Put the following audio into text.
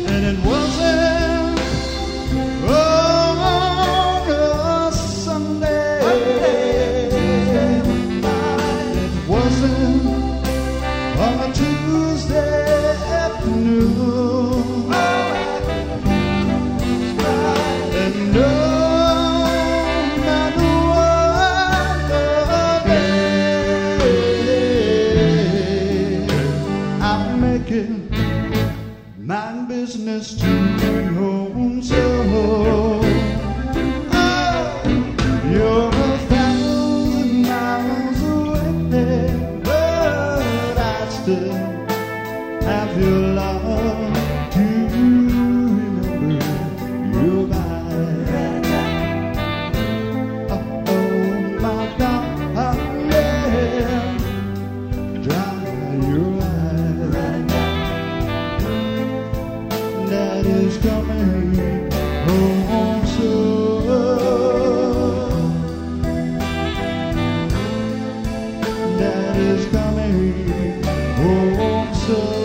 And it wasn't on a Sunday. It wasn't on a Tuesday afternoon. And no matter what the day, I'm making my business to be home. So you're 1,000 miles away, but I still have your love to remember you by. Oh, my darling, dry your eyes. That is coming home soon. That is coming home soon.